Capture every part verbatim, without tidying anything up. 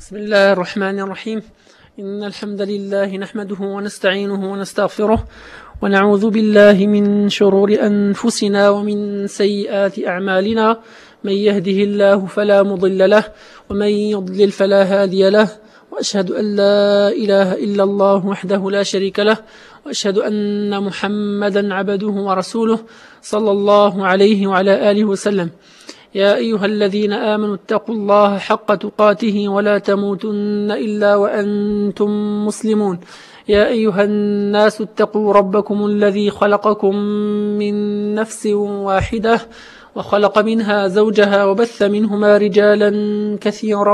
بسم الله الرحمن الرحيم. إن الحمد لله نحمده ونستعينه ونستغفره ونعوذ بالله من شرور أنفسنا ومن سيئات أعمالنا. من يهده الله فلا مضل له ومن يضلل فلا هادي له، وأشهد أن لا إله إلا الله وحده لا شريك له، وأشهد أن محمدا عبده ورسوله صلى الله عليه وعلى آله وسلم. يا أيها الذين آمنوا اتقوا الله حق تقاته ولا تموتن إلا وأنتم مسلمون. يا أيها الناس اتقوا ربكم الذي خلقكم من نفس واحدة وخلق منها زوجها وبث منهما رجالا كثيرا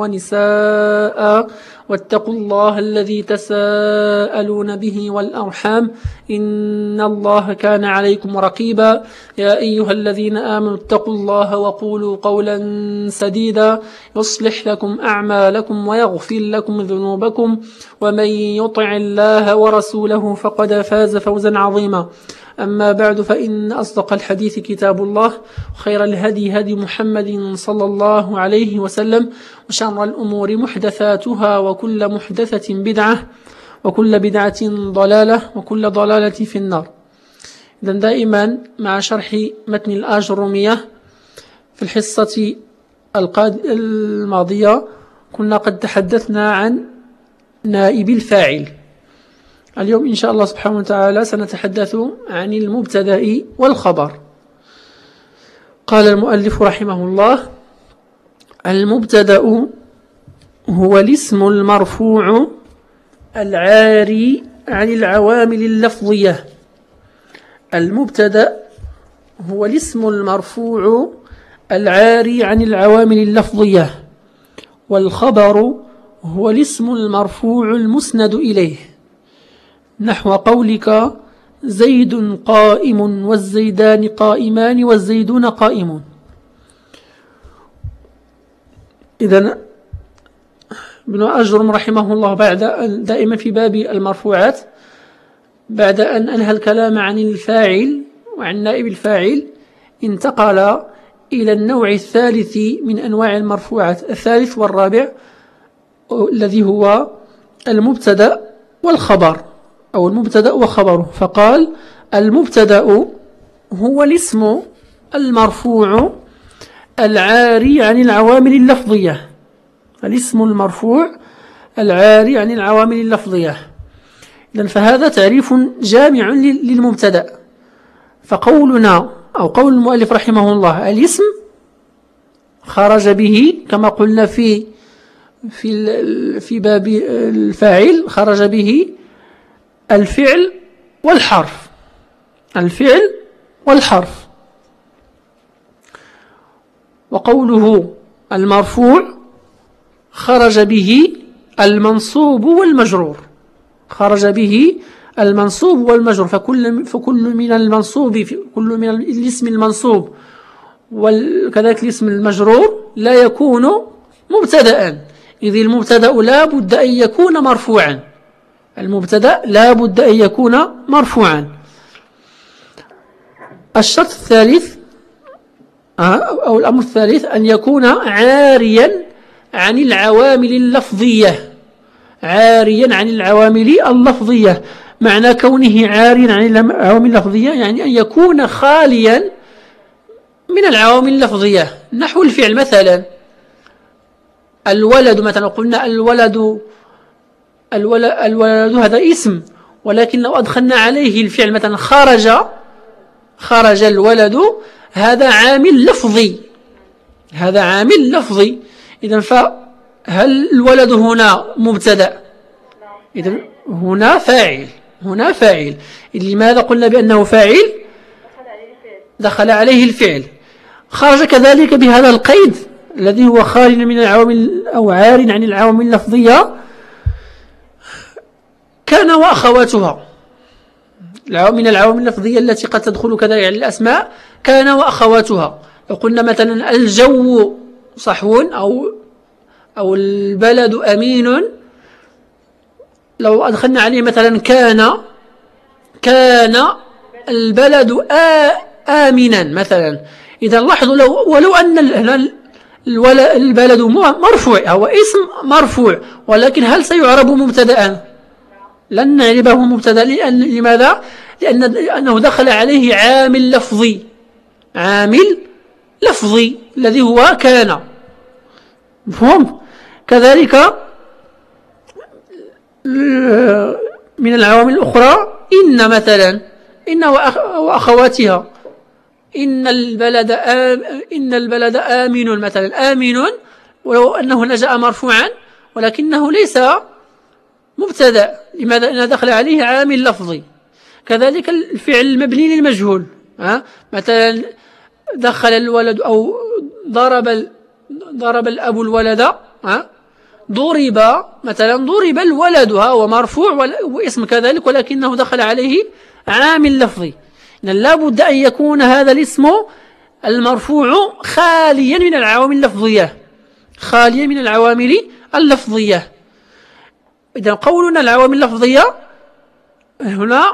ونساء، واتقوا الله الذي تساءلون به والأرحام إن الله كان عليكم رقيبا. يا أيها الذين آمنوا اتقوا الله وقولوا قولا سديدا يصلح لكم أعمالكم ويغفر لكم ذنوبكم، ومن يطع الله ورسوله فقد فاز فوزا عظيما. أما بعد، فإن أصدق الحديث كتاب الله، خير الهدي هدي محمد صلى الله عليه وسلم، وشر الأمور محدثاتها وكل محدثة بدعة وكل بدعة ضلالة وكل ضلالة في النار. إذن دائما مع شرح متن الآجرومية في الحصة الماضية كنا قد تحدثنا عن نائب الفاعل. اليوم إن شاء الله سبحانه وتعالى سنتحدث عن المبتدأ والخبر. قال المؤلف رحمه الله: المبتدأ هو الاسم المرفوع العاري عن العوامل اللفظية. المبتدأ هو الاسم المرفوع العاري عن العوامل اللفظية، والخبر هو الاسم المرفوع المسند إليه، نحو قولك زيد قائم والزيدان قائمان والزيدون قائمون. إذن ابن أجرم رحمه الله بعد دائما في باب المرفوعات، بعد أن أنهى الكلام عن الفاعل وعن نائب الفاعل، انتقل إلى النوع الثالث من أنواع المرفوعات، الثالث والرابع، الذي هو المبتدأ والخبر أو المبتدأ وخبره. فقال: المبتدأ هو الاسم المرفوع العاري عن العوامل اللفظية. الاسم المرفوع العاري عن العوامل اللفظية. إذن فهذا تعريف جامع للمبتدأ. فقولنا أو قول المؤلف رحمه الله: الاسم خرج به، كما قلنا في في في باب الفاعل، خرج به الفعل والحرف. الفعل والحرف. وقوله المرفوع خرج به المنصوب والمجرور. خرج به المنصوب والمجرور. فكل فكل من المنصوب كل من الاسم المنصوب وكذلك الاسم المجرور لا يكون مبتدأ، إذ المبتدأ لا بد أن يكون مرفوعا. المبتدأ لا بد أن يكون مرفوعا. الشرط الثالث أو الأمر الثالث أن يكون عاريا عن العوامل اللفظية. عاريا عن العوامل اللفظية. معنى كونه عاريا عن العوامل اللفظية يعني أن يكون خاليا من العوامل اللفظية، نحو الفعل. مثلا الولد، مثلا قلنا الولد الولد, الولد هذا اسم، ولكن لو أدخلنا عليه الفعل، مثلا خرج خرج الولد، هذا عامل لفظي. هذا عامل لفظي. إذن فهل الولد هنا مبتدأ؟ إذن هنا فاعل. هنا فاعل. لماذا قلنا بأنه فاعل؟ دخل عليه الفعل. خرج كذلك بهذا القيد الذي هو خارج من العوامل أو عار عن العوامل اللفظية. كان وأخواتها من العوامل اللفظية التي قد تدخل كذلك على الأسماء. كان وأخواتها. لو قلنا مثلا الجو صحو أو أو البلد أمين، لو أدخلنا عليه مثلا كان كان البلد آمنا مثلا. إذا لاحظوا، لو ولو أن البلد مرفوع، هو اسم مرفوع، ولكن هل سيعرب مبتدأ؟ لن نعربه مبتدأ. لأن لماذا؟ لأنه دخل عليه عامل لفظي، عامل لفظي الذي هو كان. مفهوم؟ كذلك من العوامل الأخرى إن مثلا، إن وأخواتها، إن البلد آم إن البلد آمن مثلا، آمن ولو أنه نجأ مرفوعا ولكنه ليس مبتدأ. لماذا؟ لأنه دخل عليه عامل لفظي. كذلك الفعل المبني للمجهول، ها؟ مثلا دخل الولد أو ضرب ضرب الأب الولد، ها؟ ضرب مثلا، ضرب الولد، هو مرفوع واسم كذلك، ولكنه دخل عليه عامل لفظي. لا بد أن يكون هذا الاسم المرفوع خاليا من العوامل اللفظية، خاليا من العوامل اللفظية. إذا قولنا العوامل اللفظية هنا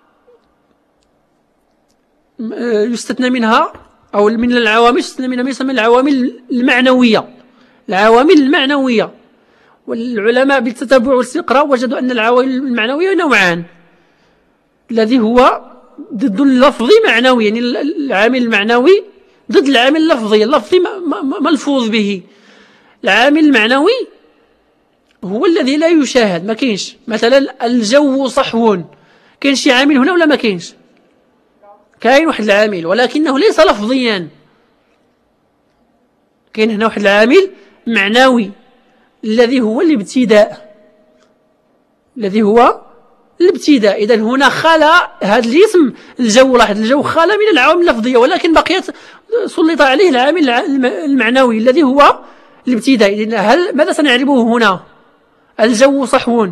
يستثنى منها، أو من العوامل يستثنى منها ما يسمى العوامل المعنوية، العوامل المعنوية. والعلماء بالتتبع والاستقراء وجدوا أن العوامل المعنوية نوعان، الذي هو ضد اللفظي معنوي، يعني العامل المعنوي ضد العامل اللفظي، اللفظي ملفوظ به. العامل المعنوي هو الذي لا يشاهد، ما كاينش. مثلا الجو صحو، كاين شي عامل هنا ولا ما كاينش؟ كاين واحد العامل ولكنه ليس لفظيا، كاين هنا واحد العامل معنوي الذي هو الابتداء، الذي هو الابتداء. إذا هنا خلا هذا الاسم الجو، لاحظ الجو خلا من العوامل اللفظية، ولكن بقيت سلط عليه العامل المعنوي الذي هو الابتداء. إذن هل ماذا سنعربه هنا؟ الجو صحو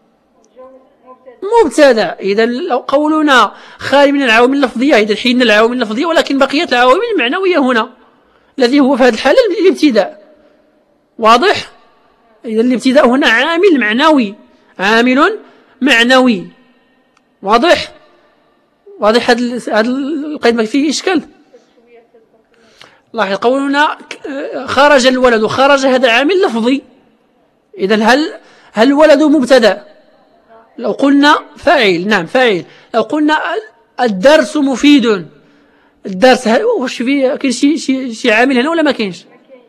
مبتدا. إذا لو قولنا خالي من العوامل اللفظية، إذا حين العوامل اللفظية، ولكن بقيت العوامل المعنوية هنا، الذي هو في هذه الحالة الابتداء. واضح؟ إذا الابتداء هنا عامل معنوي، عامل معنوي. واضح؟ واضح هذا القيد ما فيه إشكال؟ لاحظ قولنا خرج الولد، خرج هذا عامل لفظي. إذا هل هل الولد مبتدأ؟ لو قلنا فاعل، نعم فاعل. لو قلنا الدرس مفيد، الدرس واش فيه؟ كاين شي شي شي عامل هنا ولا ما كاينش؟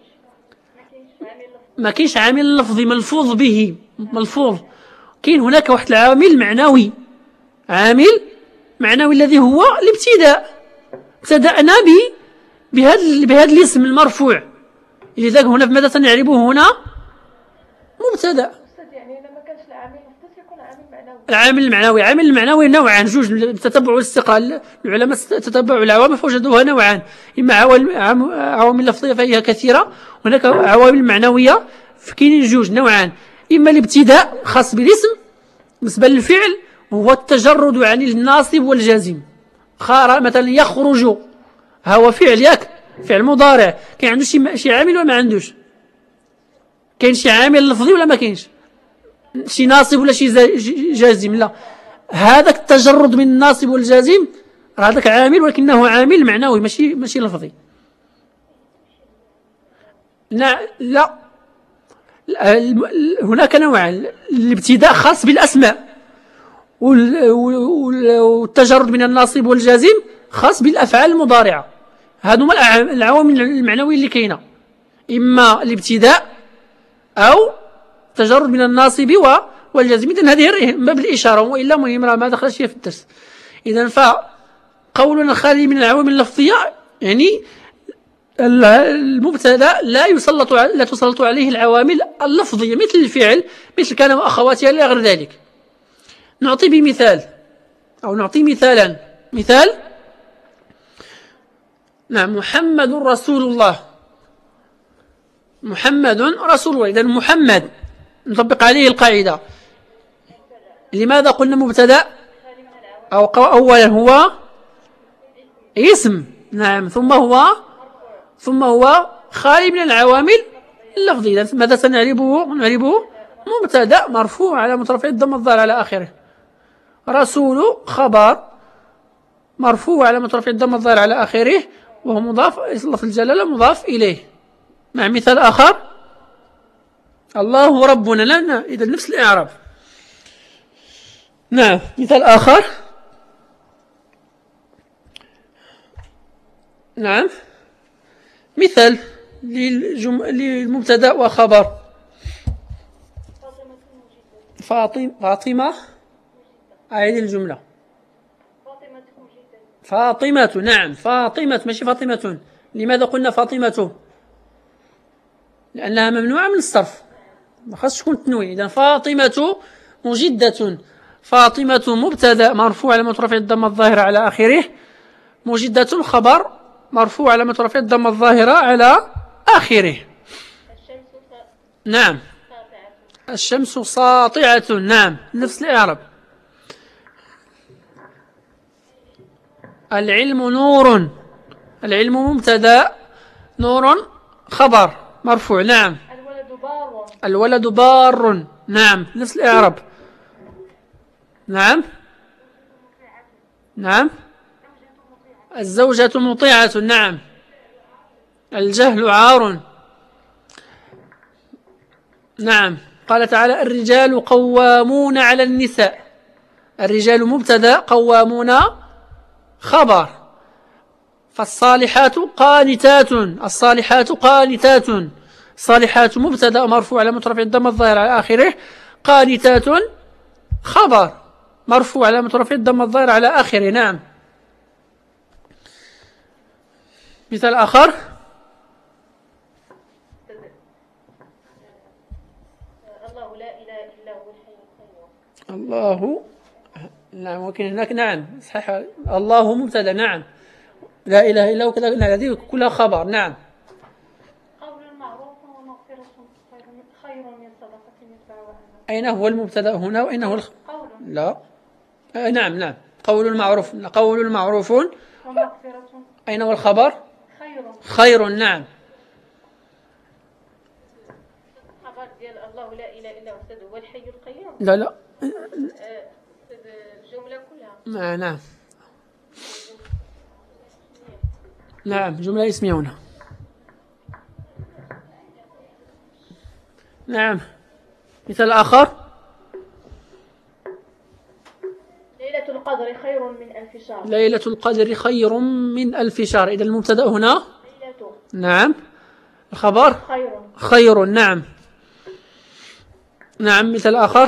ما كاينش عامل لفظي ملفوظ به، ملفوظ. كاين هناك واحد العامل معنوي، عامل معنوي الذي هو الابتداء. ابتدأنا به بهذا بهذا الاسم المرفوع، لذلك هنا ماذا سنعربه هنا؟ مبتدأ. العامل المعنوي، العامل المعنوي نوعان، جوج بالتتبع والاستقراء. العلماء تتبعوا العوامل فوجدوها نوعان، إما عوامل لفظية فهي كثيرة، هناك عوامل معنوية كاينين جوج نوعان. إما الابتداء خاص بالاسم بالنسبة للفعل، هو التجرد عن الناصب والجازم. مثلا يخرج، هو فعل ياك، فعل مضارع، كاين عنده شي شي عامل ولا ما عندوش؟ كاين شي عامل لفظي ولا ما كاينش؟ شي ناصب ولا شي جازم؟ لا، هذاك التجرد من الناصب والجازم هذاك عامل، ولكنه عامل معنوي ماشي ماشي لفظي. لا لا، هناك نوعان، الابتداء خاص بالأسماء، والتجرد من الناصب والجازم خاص بالأفعال المضارعة. هذوما العوامل المعنوية اللي كاينة، إما الابتداء أو تجرد من الناصب والجازم. إذن هذه باب الإشارة، وإلا مهم ما دخلش فيها في الدرس. إذن فقولنا خالي من العوامل اللفظية، يعني المبتدا لا يسلط لا تسلط عليه العوامل اللفظية مثل الفعل، مثل كان وأخواتها إلى غير ذلك. نعطي بمثال، أو نعطي مثالا. مثال: نعم، محمد رسول الله، محمد رسول الله. إذن محمد نطبق عليه القاعدة. لماذا قلنا مبتدا؟ أو أولا هو اسم، نعم، ثم هو ثم هو خالي من العوامل اللفظية. ماذا سنعربه؟ نعربه مبتدا مرفوع على مترفع الضم الظاهر على آخره. رسول خبر مرفوع على مترفع الضم الظاهر على آخره، وهو مضاف، لفظ الجلالة مضاف إليه. مع مثال آخر الله ربنا. لا إذا نفس الإعراب. نعم مثال آخر. نعم مثال للجم... للمبتدأ وخبر. فاطمة فاطمة أعيد الجملة. فاطمة. نعم فاطمة ماشي فاطمة. لماذا قلنا فاطمة؟ لأنها ممنوعة من الصرف، ما خاصش تكون تنوين. إذا فاطمة مجدة. فاطمة مبتدأ مرفوع على رفع الضمة الظاهرة على آخره. مجدة خبر مرفوع على رفع الضمة الظاهرة على آخره. نعم الشمس ساطعة. نعم نفس الإعراب. العلم نور. العلم مبتدأ نور خبر مرفوع. نعم الولد بار. الولد بار. نعم نفس الإعراب. نعم نعم الزوجة مطيعة. نعم الجهل عار. نعم قال تعالى الرجال قوامون على النساء. الرجال مبتدأ قوامون خبر. فالصالحات قانتات. الصالحات قانتات. الصالحات مبتدأ مرفوع على رفع الضمة الظاهرة على آخره. قانتات خبر مرفوع على رفع الضمة الظاهرة على آخره. نعم مثال آخر. الله لا إله إلا هو الحي القيوم. الله. نعم ولكن هناك نعم صحيح الله مبتدأ. نعم لا إله إلا هو كذا. هذه كلها خبر. نعم قول معروف ومغفرة خير من صدقة يتبعها. أين هو المبتدأ هنا وأين هو الخ... قول. لا آه نعم نعم قول المعروف. قول المعروف ومغفرة. أين هو الخبر؟ خير. خير. نعم خبر ديال الله لا إله إلا هو الحي القيوم. لا لا الجملة كلها. آه نعم نعم جملة اسمية هنا. نعم مثال آخر. ليلة القدر خير من ألف شهر. ليلة القدر خير من ألف شهر. إذا المبتدأ هنا ليلة. نعم الخبر خير. خير. نعم نعم مثال آخر.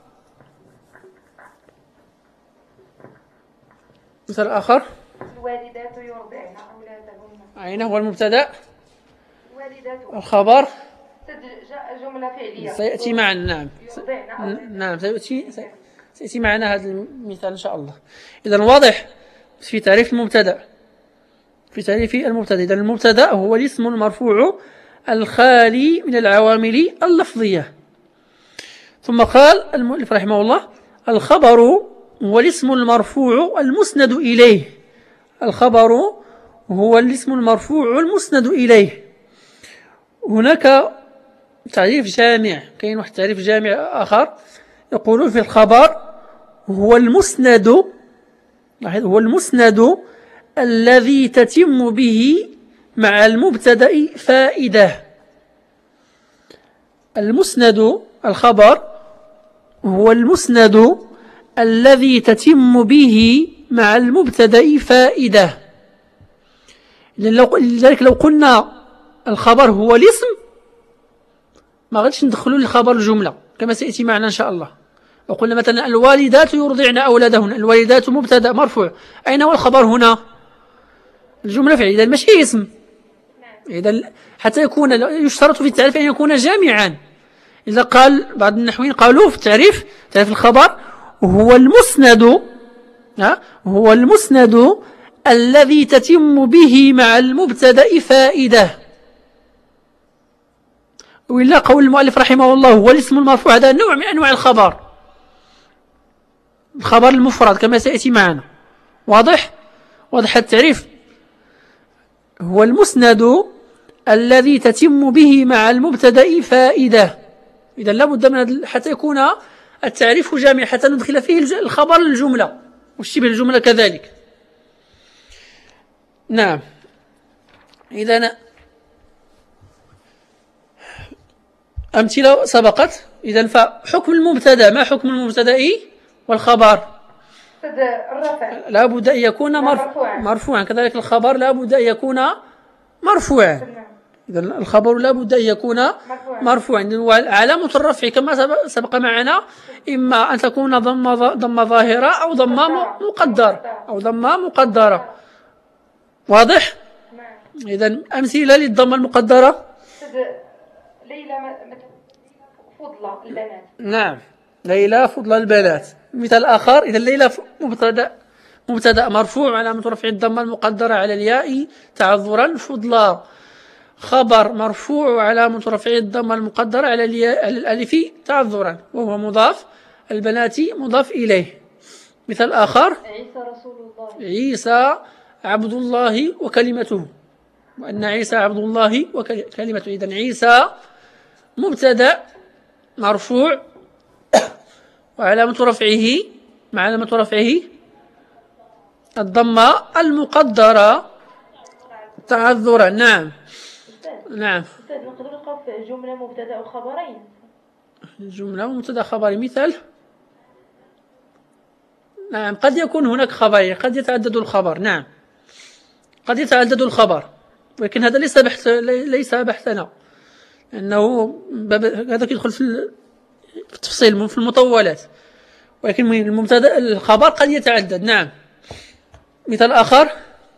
مثال آخر. الوالدات يرضعن أولادهن. أين هو المبتدأ؟ الوالدات. الخبر جملة فعلية سيأتي معنا. نعم يرضعن. نعم سيأتي سيأتي معنا هذا المثال إن شاء الله. إذا واضح في تعريف المبتدأ. في تعريف المبتدأ إذا المبتدأ هو الاسم المرفوع الخالي من العوامل اللفظية. ثم قال المؤلف رحمه الله الخبر هو الاسم المرفوع المسند إليه. الخبر هو الاسم المرفوع المسند إليه. هناك تعريف جامع. كاين واحد تعريف جامع آخر يقولون في الخبر هو المسند. هو المسند الذي تتم به مع المبتدأ فائدة. المسند الخبر هو المسند الذي تتم به مع المبتدأ فائدة. لذلك لو قلنا الخبر هو الاسم ما غاديش ندخلوا للخبر الجملة كما سيأتي معنا إن شاء الله. لو قلنا مثلا الوالدات يرضعن أولادهن. الوالدات مبتدأ مرفوع. أين هو الخبر هنا؟ الجملة فعلية. إذا ماشي اسم. إذا حتى يكون يشترط في التعريف أن يكون جامعا. إذا قال بعض النحويين قالوا في التعريف تعريف الخبر هو المسند هو المسند الذي تتم به مع المبتدأ فائدة. وإلا قول المؤلف رحمه الله هو الاسم المرفوع هذا نوع من أنواع الخبر. الخبر المفرد كما سيأتي معنا. واضح؟ واضح التعريف. هو المسند الذي تتم به مع المبتدأ فائدة. إذا لابد من حتى يكون التعريف جامع حتى ندخل فيه الخبر الجملة والشبه الجملة كذلك. نعم إذا أمثلة سبقت. إذن فحكم المبتدا، ما حكم المبتدا والخبر؟ الرفع لا بد أن يكون مرفوعا مرفوعا كذلك الخبر لا بد أن يكون مرفوعا. إذن الخبر لا بد أن يكون مرفوعا. وعلامة الرفع كما سبق معنا إما أن تكون ضم ضم ظاهرة أو ضم مقدرة أو ضم مقدرة. واضح؟ إذن أمثلة للضمة المقدرة. ليلى فضلة البنات. نعم ليلى فضل البنات. مثال آخر إذا ليلى مبتدأ مبتدأ مرفوع علامة رفع الضمة المقدرة على الياء تعذرا. فضلى خبر مرفوع علامة رفع الضمة المقدرة على الياء على الألف تعذرا وهو مضاف. البنات مضاف إليه. مثال آخر عيسى رسول الله. عيسى عبد الله وكلمته، وأن عيسى عبد الله وكلمته. إذن عيسى مبتدأ مرفوع وعلامة رفعه مع علامة رفعه الضمة المقدرة تعذرا. نعم نعم. نقدر نلقاو في جملة مبتدأ وخبرين. جملة مبتدأ خبري مثال. نعم قد يكون هناك خبرين، قد يتعدد الخبر. نعم قد يتعدد الخبر، ولكن هذا ليس بحث ليس بحثنا، لأنه هذا يدخل في التفصيل في المطولات، ولكن المبتدأ الخبر قد يتعدد. نعم. مثال آخر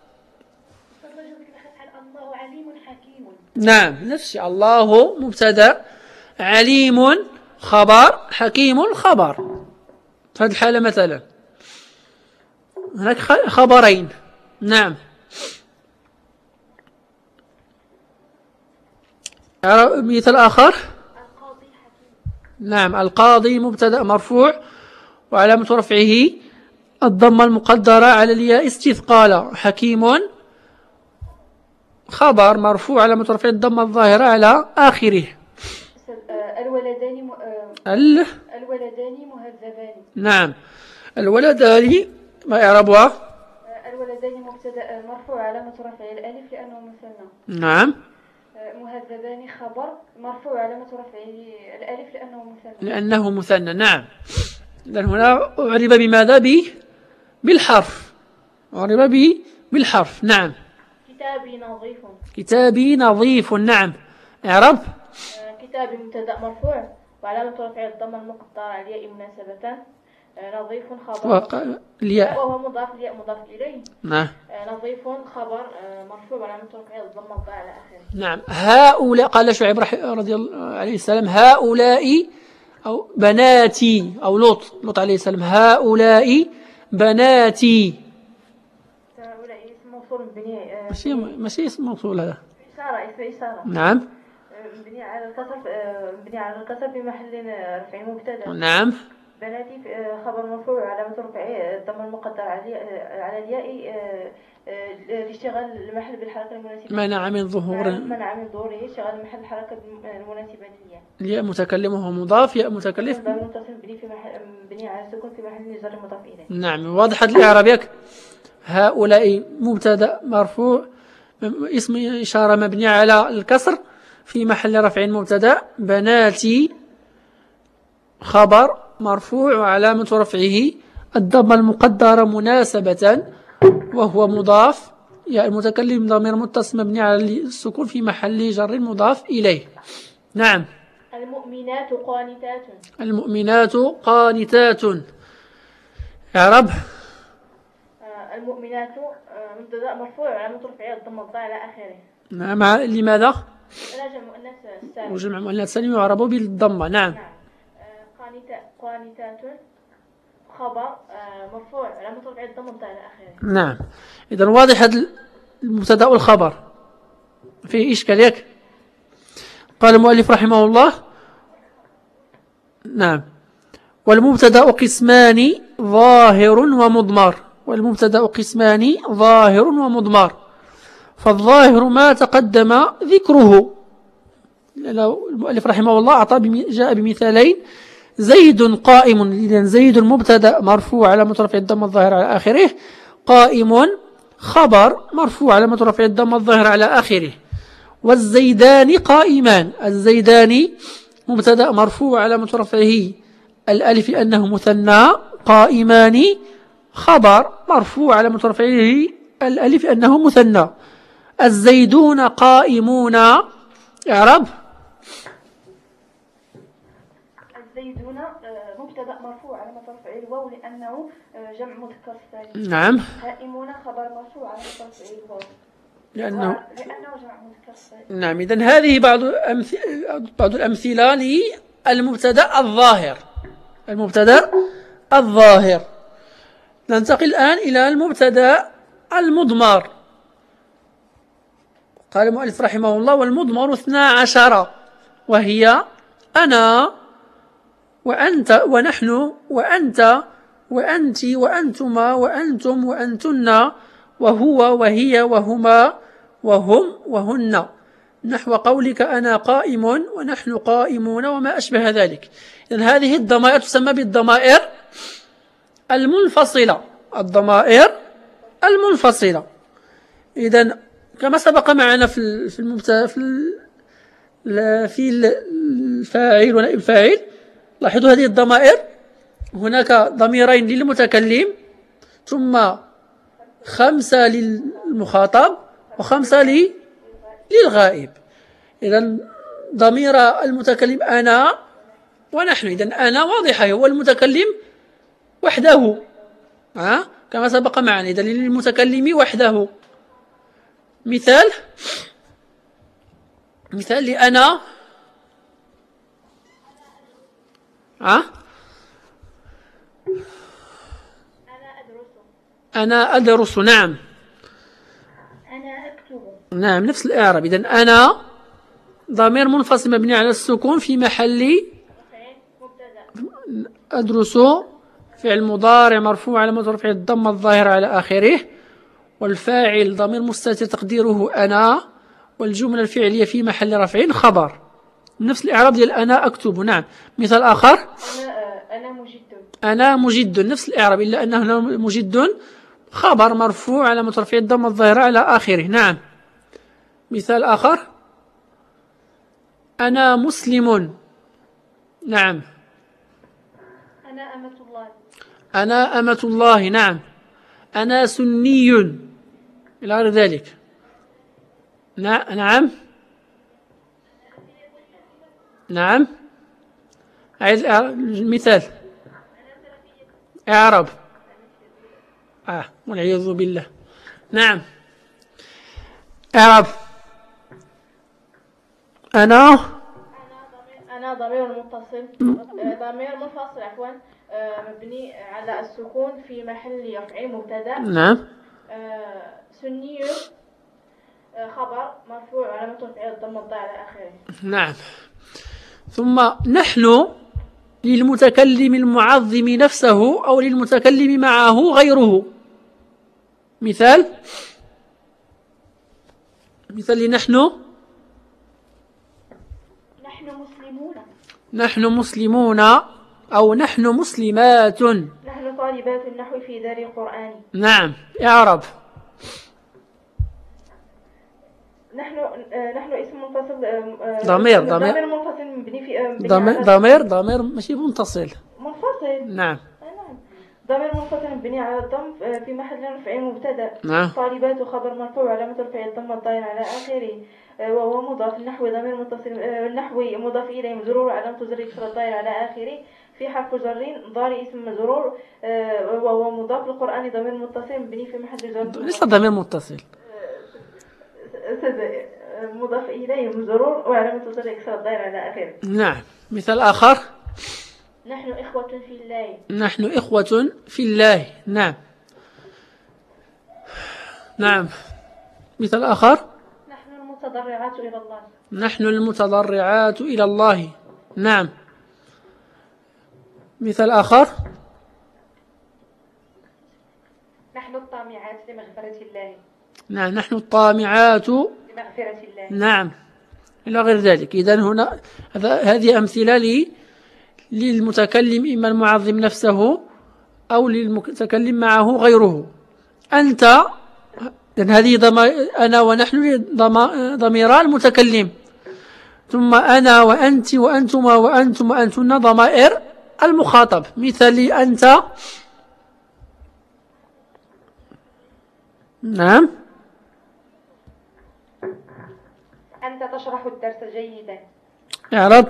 الله عليم حكيم. نعم نفس الشيء. الله مبتدأ، عليم خبر، حكيم خبر. في هذه الحالة مثلا هناك خبرين. نعم. مثال آخر القاضي حكيم. نعم القاضي مبتدأ مرفوع وعلامة رفعه الضمة المقدرة على الياء استثقالا. حكيم خبر مرفوع علامة رفع الضمة الظاهرة على آخره. الولدان م... ال... الولدان مهذبان. نعم الولدان ما إعرابها؟ الولدان مبتدأ مرفوع علامة رفعه الألف لأنه مثنى. نعم. مهذبان خبر مرفوع علامة رفعه الألف لأنه مثنى. لأنه مثنى. نعم. إذن هنا أعرب بماذا؟ ب بالحرف. أعرب ب بالحرف. نعم. كتابي نظيف. كتابي نظيف. نعم. إعراب كتابي مبتدأ مرفوع وعلامة رفعه الضمة المقدرة على الياء مناسبة. نظيف خبر الياء وهو مضاف الياء مضاف إليه. نعم. نظيف خبر مرفوع وعلامة رفعه الضمة الظاهرة على آخره. نعم. هؤلاء قال شعيب رضي الله عليه السلام هؤلاء أو بناتي، أو لوط لوط عليه السلام هؤلاء بناتي. هؤلاء اسم موصول مبني ماشي ماشي اسم موصول هذا. إشارة اسم إشارة. نعم. مبني على الكسر مبني على الكسر في محل رفع مبتدأ. نعم. بناتي خبر مرفوع علامة رفعه الضمة المقدرة على الياء لاشتغال المحل بالحركة المناسبة. منع من ظهور منع من ظهوره اشتغال المحل الحركة المناسبة للياء. الياء متكلمه مضاف، ياء متكلف مبني في محل مبني على السكون في محل جر مضاف إليه. نعم. واضح الإعراب ياك. هؤلاء مبتدأ مرفوع اسم إشارة مبني على الكسر في محل رفع مبتدأ. بناتي خبر مرفوع وعلامة رفعه الضمة المقدرة مناسبة وهو مضاف. يا المتكلم ضمير متصل مبني على السكون في محل جر مضاف إليه. نعم. المؤمنات قانتات. المؤمنات قانتات. إعراب المؤمنات مبتدأ مرفوع وعلامة رفعه الضمة الظاهرة على آخره. نعم. لماذا؟ جمع مؤنث سالم. وجمع مؤنث سالم يعرب بالضمة. نعم. قانتات خبر مرفوع علامة رفعه الضمة الظاهرة على آخره. نعم. إذن واضح هذا المبتدأ والخبر فيه إشكال ياك. قال المؤلف رحمه الله نعم والمبتدأ قسمان ظاهر ومضمر. والمبتدأ قسمان ظاهر ومضمر. فالظاهر ما تقدم ذكره. المؤلف رحمه الله أعطى جاء بمثالين. زيد قائم. إذن زيد مبتدأ مرفوع علامة رفع الضمة الظاهرة على آخره. قائم خبر مرفوع علامة رفع الضمة الظاهرة على آخره. والزيدان قائمان. الزيدان مبتدأ مرفوع علامة رفعه الألف لأنه مثنى. قائمان خبر مرفوع علامة رفعه الألف لأنه مثنى. الزيدون قائمون. اعرب. الزيدون مبتدأ مرفوع علامة رفعه الواو لأنه جمع مذكر سالم. نعم. قائمون خبر مرفوع علامة رفعه الواو لأنه لأنه جمع مذكر سالم. نعم. إذن هذه بعض بعض الأمثلة للمبتدأ الظاهر. المبتدأ الظاهر. ننتقل الآن إلى المبتدأ المضمر. قال المؤلف رحمه الله: والمضمر اثنا عشر، وهي أنا وأنت ونحن وأنت وأنت وأنتما وأنتم وأنتن وهو وهي وهما وهم وهن، نحو قولك أنا قائم ونحن قائمون وما أشبه ذلك. إذن هذه الضمائر تسمى بالضمائر المنفصلة. الضمائر المنفصلة. إذن كما سبق معنا في في المبتدأ في في الفاعل ونائب الفاعل، لاحظوا هذه الضمائر، هناك ضميرين للمتكلم ثم خمسة للمخاطب وخمسة للغائب. إذن ضمير المتكلم أنا ونحن. إذن أنا واضحة، هو المتكلم وحده أه؟ كما سبق معنا. إذن للمتكلم وحده. مثال مثال لأنا أه؟ أنا أدرس. نعم. أنا أكتب. نعم، نفس الإعراب. إذن أنا ضمير منفصل مبني على السكون في محل أدرس فعل مضارع مرفوع على رفع الضمة الظاهرة على آخره، والفاعل ضمير مستتر تقديره أنا، والجملة الفعلية في محل رفع خبر. نفس الإعراب ديال أنا أكتب. نعم. مثال آخر: أنا أنا مجد. أنا مجد، نفس الإعراب إلا أنه مجد خبر مرفوع على رفع الضمة الظاهرة على آخره. نعم. مثال آخر: أنا مسلم. نعم. أنا أمة الله. أنا أمة الله. نعم. أنا سني إلى غير ذلك. نعم. نعم. عايز مثال. إعراب. آه والعياذ بالله. نعم. إعراب. أنا أنا ضمير متصل ضمير منفصل عفوا مبني على السكون في محل رفع مبتدأ. نعم. سني خبر مرفوع على رفع الضمة الظاهرة على آخره. نعم. ثم نحن للمتكلم المعظم نفسه أو للمتكلم معه غيره. مثال مثال لنحن: نحن مسلمون. نحن مسلمون أو نحن مسلمات. نحن طالبات النحو في دار القرآن. نعم. إعراب. نحن نحن اسم منفصل ضمير ضمير ضمير منفصل مبني في ضمير ضمير ضمير ماشي منفصل. منفصل. نعم. ضمير منفصل مبني على الضم في محل رفع مبتدأ. نعم. طالبات خبر مرفوع علامة رفع الضمة الظاهرة على آخره، وهو مضاف. النحو ضمير متصل النحو مضاف إليه مجرور علامة جره كسر الظاهرة على آخره، في حرف جر ضاري اسم مجرور، وهو مضاف. القرآن ضمير متصل مبني في محل جر. ليس ضمير متصل. مضاف إليه مجرور وعلامة جره كسر الظاهرة على آخره. نعم. مثال آخر: نحن إخوة في الله. نحن إخوة في الله. نعم. نعم. مثال آخر: نحن المتضرعات إلى الله. نحن المتضرعات إلى الله. نعم. مثال آخر: نحن الطامعات لمغفرة الله. نعم. نحن الطامعات لمغفرة الله. نعم. إلى غير ذلك. إذن هنا هذه أمثلة لي للمتكلم إما المعظم نفسه أو للمتكلم معه غيره. أنت، هذه أنا ونحن ضميران المتكلم. ثم أنا وأنت وأنتما وأنتم وأنتن ضمائر المخاطب. مثالي أنت. نعم. أنت تشرح الدرس جيدا. اعرب.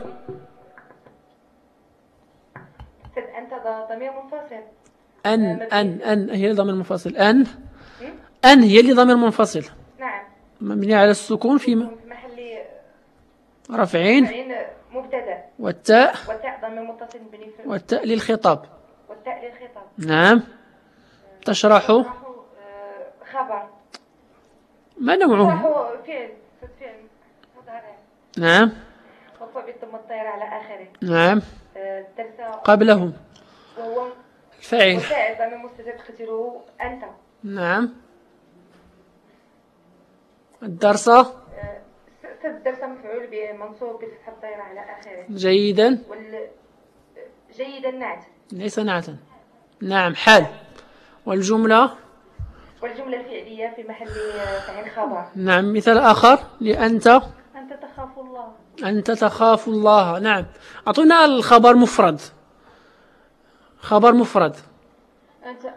أنت ضمير منفصل. أن أن أن هي اللي ضمير منفصل. أن أن هي اللي ضمير منفصل. نعم. مبني على السكون في محل رفعين مبتدأ. والتاء والتاء ضمير متصل بني. والتاء للخطاب. والتاء للخطاب. نعم. تشرح خبر. ما نوعه؟ فعل فعل مضارع. نعم. مرفوع بالضمة الظاهرة على آخره. نعم. الدرس قبله وهو الفاعل. والفاعل ضمير مستتر تقديره أنت. نعم. الدرس الدرس مفعول به منصوب بفتحة الظاهرة على آخره. جيدا. وال جيدا نعت. ليس نعتا. نعم حال. والجملة والجملة الفعلية في محل فعل خبر. نعم. مثال آخر لأنت. أنت تخاف الله. أنت تخاف الله. نعم. أعطونا الخبر مفرد. خبر مفرد. أنت.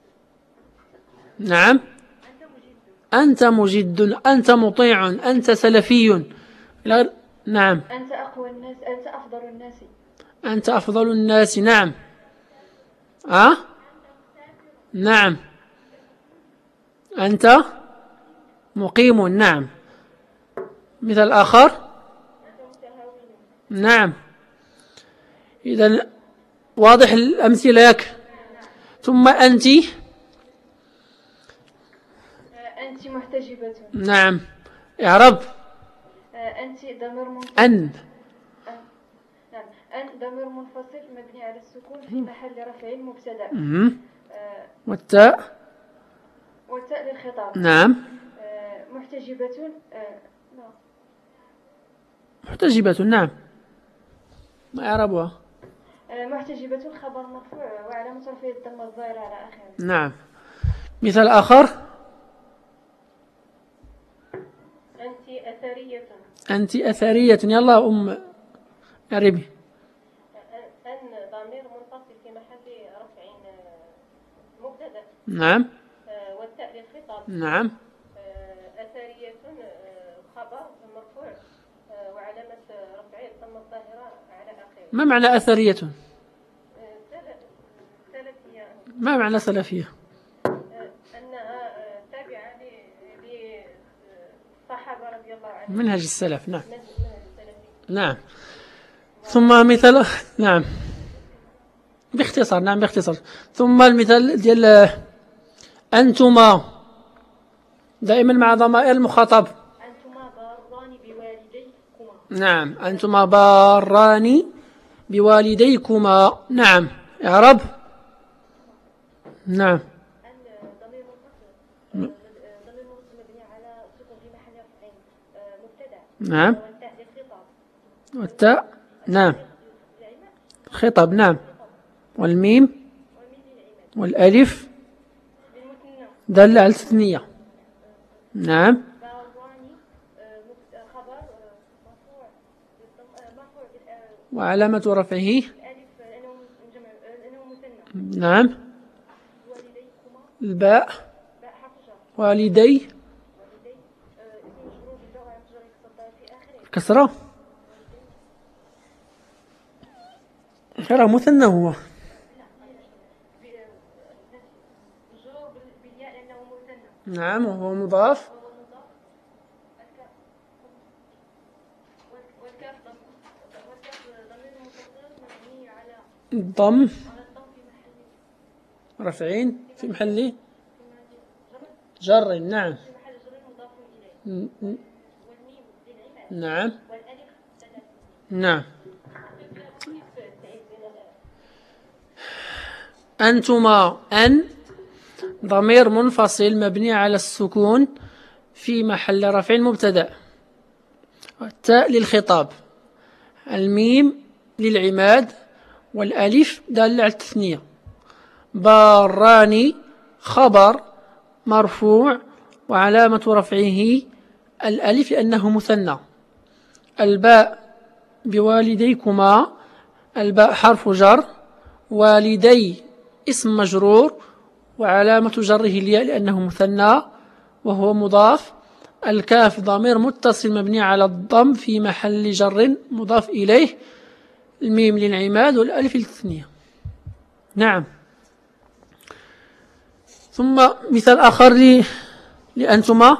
نعم. أنت مجد. أنت مطيع. أنت سلفي. لا. نعم. أنت أقوى الناس. أنت أفضل الناس. أنت أفضل الناس. نعم. أه؟ نعم. أنت مقيم. نعم. مثال آخر. نعم. إذا واضح الأمثلة لك. ثم أنت. أنت محتجبة. نعم. اعرب. أنت ضمير منفصل. أن. نعم. أن ضمير منفصل مبني على السكون في محل رفع مبتدأ. والتاء. والتاء للخطاب. نعم. محتجبة. محتجبة. نعم. ما إعرابها؟ محتجبة خبر مرفوع وعلامة رفعه الضمة الظاهرة على آخره. نعم. مثال آخر. أنت أثرية. أنت أثرية. يلا أم أعربي. أن ضمير منفصل في محل رفع مبتدأ. نعم. والتاء للخطاب. نعم. أثرية خبر مرفوع وعلامة رفعه الضمة الظاهرة على آخره. ما معنى أثرية؟ سلفية. ما معنى سلفية؟ أنها تابعة للصحابة رضي الله عنهم. منهج السلف. نعم. نعم. ثم مثال. نعم. باختصار. نعم باختصار. ثم المثال ديال أنتما دائما مع ضمائر المخاطب. أنتما باران بوالديكما. نعم. أنتما باران بوالديكما. نعم. اعرب. نعم. أن ضمير منفصل. ضمير منفصل مبني على سكون في محل رفع مبتدأ. نعم. والتاء للخطاب. والتاء. نعم. خطاب. نعم. والميم والألف دالة على التثنية. نعم. وعلامة رفعه. نعم. الباء. والدي. كسرة. ترى مثنى هو. نعم. وهو مضاف. ضم رفعين في محل جر. نعم. نعم. نعم. أنتما. أن ضمير منفصل مبني على السكون في محل رفع مبتدأ. التاء للخطاب. الميم للعماد. والألف دالة على التثنية. باران خبر مرفوع وعلامة رفعه الألف لأنه مثنى. الباء بوالديكما، الباء حرف جر، والدي اسم مجرور وعلامة جره الياء لأنه مثنى وهو مضاف، الكاف ضمير متصل مبني على الضم في محل جر مضاف إليه، الميم للعماد والألف للتثنية. نعم. ثم مثال آخر لي لأنتما.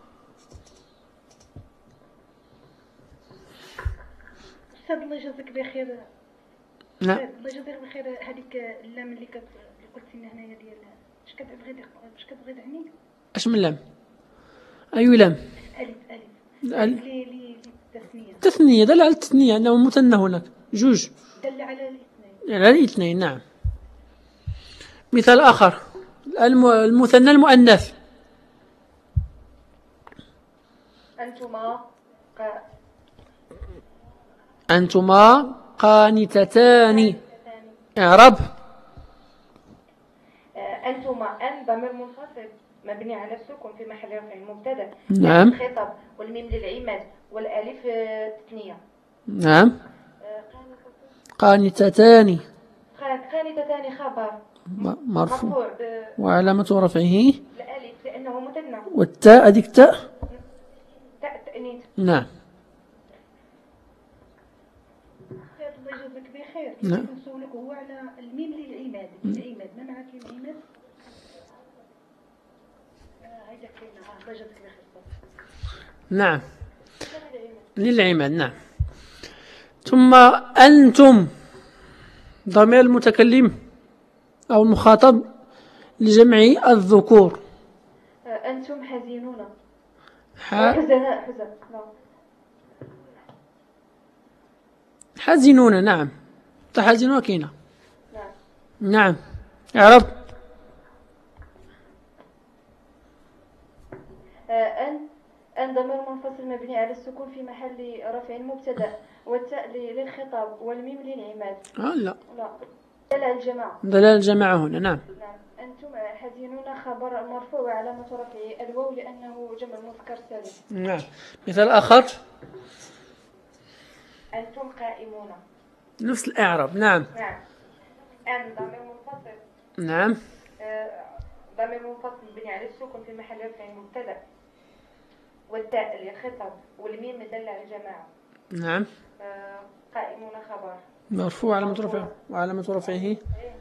أستاذ الله يجازيك بخير. نعم. الله يجازيك بخير. هذيك اللام اللي كت اللي قلتي لنا هنايا ديال اش كتبغي اش كتبغي تعني؟ اش من لام؟ أي لام؟ ألف ألف الألف لي لي التثنية. التثنية دل على التثنية أنه مثنى هناك جوج دل على الاثنين. على الاثنين. نعم. مثال آخر الم... المثنى المؤنث. أنتما ق... أنتما قانتتان. اعرب. أنتما أن ضمير منفصل مبني على السكون في محل رفع مبتدأ. نعم. الخطاب والميم للعماد والألف تثنية. نعم. قانتتان. قانتتان خبر مرفوع وعلامة رفعه الألف لأنه مثنى. والتاء هذيك تاء تاء تأنيث. نعم. الله يجازيك بخير. نعم. نسولك هو على الميم للعماد. العماد ما معنى العماد؟ هيدا كلمة. الله يجازيك بخير. نعم. للعماد. نعم. ثم أنتم ضمير المتكلم أو المخاطب لجمع الذكور. أنتم حزينون. ح... حزناء حزن. حزنون. نعم. تحزنون كينا. نعم. نعم. اعرب. أن أن ضمير منفصل مبني على السكون في محل رفع مبتدأ، والتاء للخطاب والميم للعماد. آه لا. لا. دلالة الجماعة. دلالة الجماعة هنا. نعم. نعم. أنتم حزينون خبر مرفوع وعلامة رفعه الواو لأنه جمع مذكر سالم. نعم. مثال آخر. أنتم قائمون. نفس الإعراب. نعم. نعم. أن ضمير منفصل. نعم. ضمير منفصل مبني على السكون في محل رفع مبتدأ، والتاء للخطاب والميم دل على الجماعة. نعم. قائمون خبر مرفوع علامة رفعه وعلامة رفعه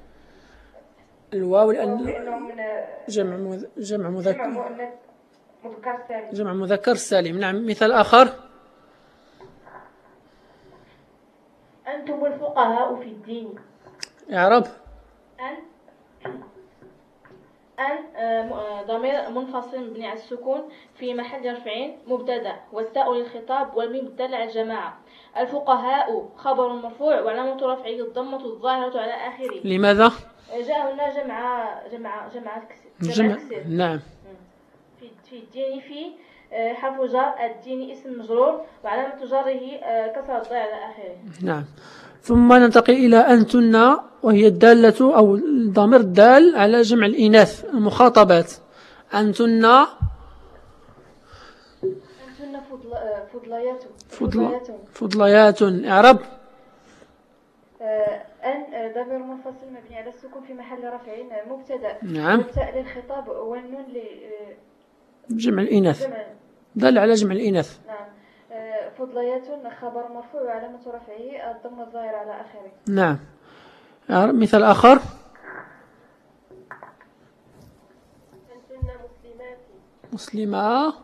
الواو لأن جمع مذ... جمع مذكر مذكر سالم. جمع مذكر سالم. نعم. مثال آخر. أنتم الفقهاء في الدين. اعرب. أن أن ضمير منفصل مبني على السكون في محل رفع مبتدأ، والتاء للخطاب والميم دل على الجماعة. الفقهاء خبر مرفوع وعلامة رفعه الضمة الظاهرة على آخره. لماذا؟ جاء هنا جمع جمع جمع جمع. نعم. في في الدين في حرف جر، الدين اسم مجرور وعلامة جره كسر الضاء على آخره. نعم. ثم ننتقل إلى أنتن وهي الدالة أو الضمير الدال على جمع الإناث المخاطبات. أنتن أنتن فضل فضليات فضليات فضليات. اعرب. أن ضمير منفصل مبني على السكون في محل رفع مبتدأ. نعم. والتاء للخطاب والنون لجمع الإناث دل على جمع الإناث. نعم. فضليات خبر مرفوع وعلامة رفعه الضمة الظاهرة على آخره. نعم. مثال آخر. أنتن مسلمات. مسلمات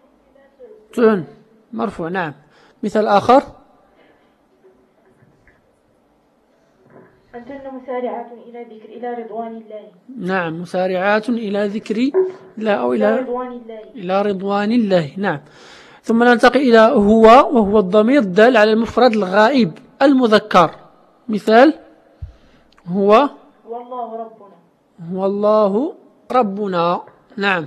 مرفوع. نعم. مثال آخر. أنتن مسارعات إلى ذكر إلى رضوان الله. نعم. مسارعات إلى ذكر لا أو إلى رضوان الله. إلى رضوان الله. نعم. ثم ننتقل إلى هو وهو الضمير الدال على المفرد الغائب المذكر. مثال. هو والله ربنا. هو الله ربنا. نعم.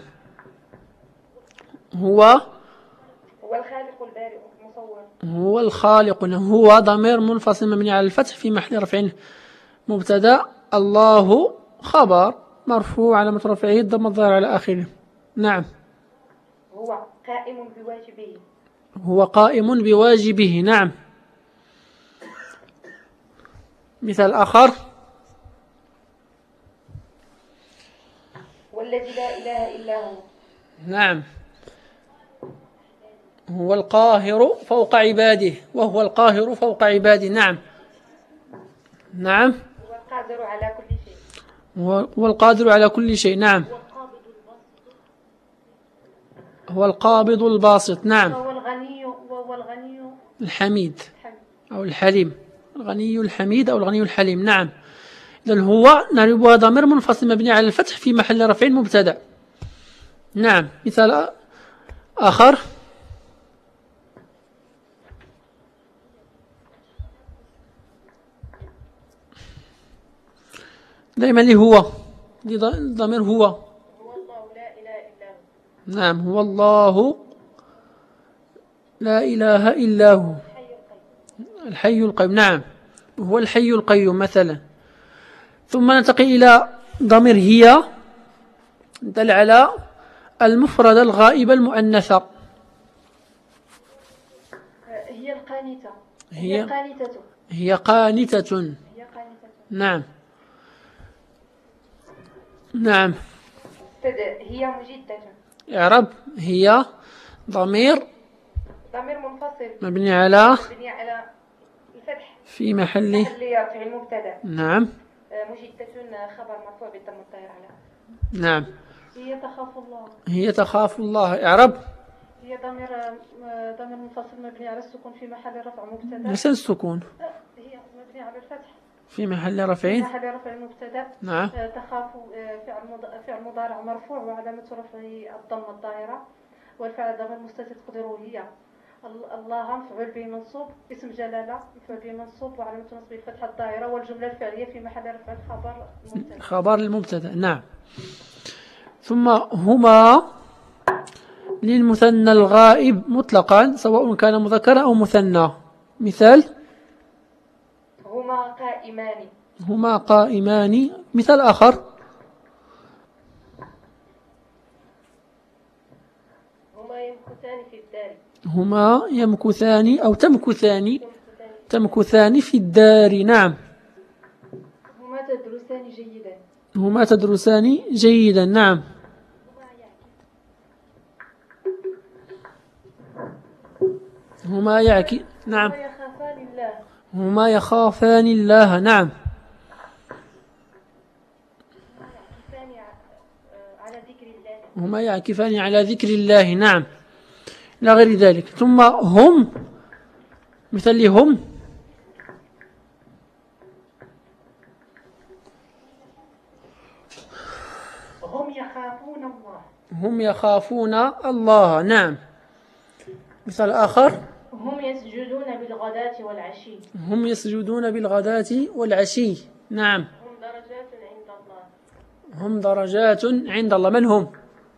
هو هو الخالق البارئ المصور. هو الخالق. هو ضمير منفصل مبني على الفتح في محل رفع مبتدا، الله خبر مرفوع علامة رفعه الضمة الظاهرة على آخره. نعم. هو قائم بواجبه. هو قائم بواجبه. نعم. مثال آخر. والذي لا إله إلا هو. نعم. هو القاهر فوق عباده، وهو القاهر فوق عباده. نعم. نعم. هو القادر على كل شيء. هو القادر على كل شيء. نعم. هو القابض الباسط. نعم. وهو الغني وهو الغني الحميد أو الحليم. الغني الحميد أو الغني الحليم. نعم. إذن هو نعربها ضمير منفصل مبني على الفتح في محل رفع مبتدأ. نعم. مثال آخر. دائما لي هو ضمير هو. هو الله لا إله إلا هو. نعم. هو الله لا إله إلا هو الحي القيوم. نعم. هو الحي القيوم مثلا. ثم ننتقل إلى ضمير هي دل على المفرد الغائب المؤنثة. هي القانتة. هي قانتة. هي قانتة. هي قانتة. نعم. نعم. هي مجدة. إعراب هي ضمير ضمير منفصل مبني على مبني على الفتح في محل محل رفع المبتدأ. نعم. مجدة خبر مرفوع بالضم الظاهر على. نعم. هي تخاف الله. هي تخاف الله. إعراب هي ضمير ضمير منفصل مبني على السكون في محل رفع مبتدأ. ليس السكون. هي مبني على الفتح في محل رفع. في محل رفع المبتدأ. نعم. تخاف فعل فعل مضارع مرفوع وعلامة رفعه الضم الظاهرة، والفعل ضمير مستتر تقديره هي. الله مفعول به منصوب، اسم جلالة مفعول به منصوب وعلامة نصبه الفتحة الظاهرة، والجملة الفعلية في محل رفع خبر المبتدأ. خبر المبتدأ. نعم. ثم هما للمثنى الغائب مطلقا سواء كان مذكرا أو مثنى. مثال هما قائمان. هما قائمان. مثال آخر. هما يمكثان في الدار. هما يمكثان أو تمكثان تمكثان في الدار. نعم. هما تدرسان جيدا. هما تدرسان جيدا. نعم. هما يعكي. نعم. هما يخافان الله. هما يخافان الله. نعم. هما يعكفان على ذكر الله. نعم. لا غير ذلك. ثم هم مثل هم هم يخافون الله. هم يخافون الله. نعم. مثال آخر. هم يسجدون بالغداة والعشي. هم يسجدون بالغداة والعشي. نعم. هم درجات عند الله. هم درجات عند الله. من هم؟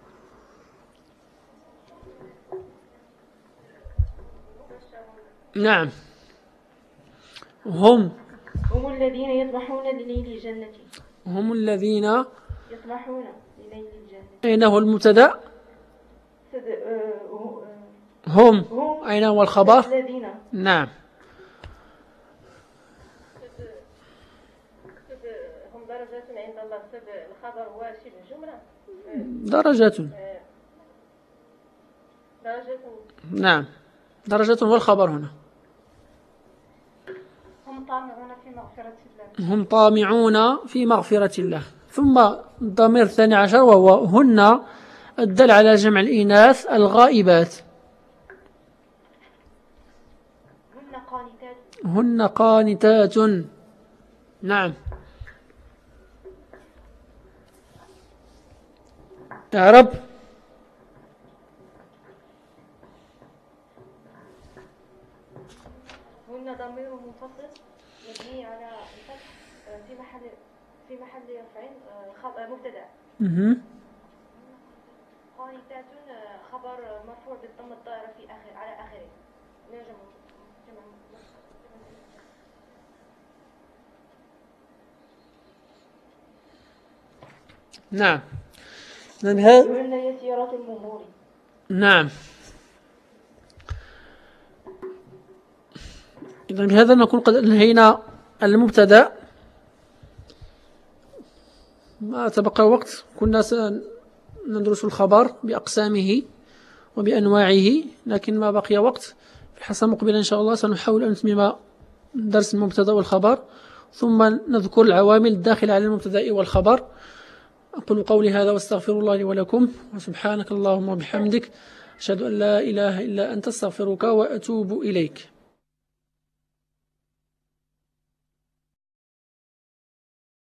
نعم. هم هم الذين يطمحون لنيل الجنة. هم الذين يطمحون لنيل الجنة. أين هو المبتدأ؟ هم أين هو الخبر؟ الذين. نعم. هم درجات عند الله. الخبر هو شبه جملة. درجات. درجة. نعم. درجة والخبر هنا. هم طامعون في مغفرة الله. هم طامعون في مغفرة الله. ثم الضمير الثاني عشر وهو هن الدل على جمع الإناث الغائبات. هن قانتات. هن قانتات. نعم. اعرب هن ضمير منفصل مبني على الفتح في محل في محل رفع مبتدأ. قانتات خبر مرفوع بالضم الظاهرة في آخر على آخره. نعم. هن يسيرات المهور. نعم. إذن بهذا نكون قد انهينا المبتدأ. ما تبقى وقت كنا سندرس الخبر بأقسامه وبأنواعه، لكن ما بقي وقت في الحصة المقبلة إن شاء الله سنحاول أن نتمم درس المبتدأ والخبر، ثم نذكر العوامل الداخلة على المبتدأ والخبر. أقول قولي هذا واستغفر الله لي ولكم، وسبحانك اللهم وبحمدك، أشهد أن لا إله إلا أنت، استغفرك وأتوب إليك.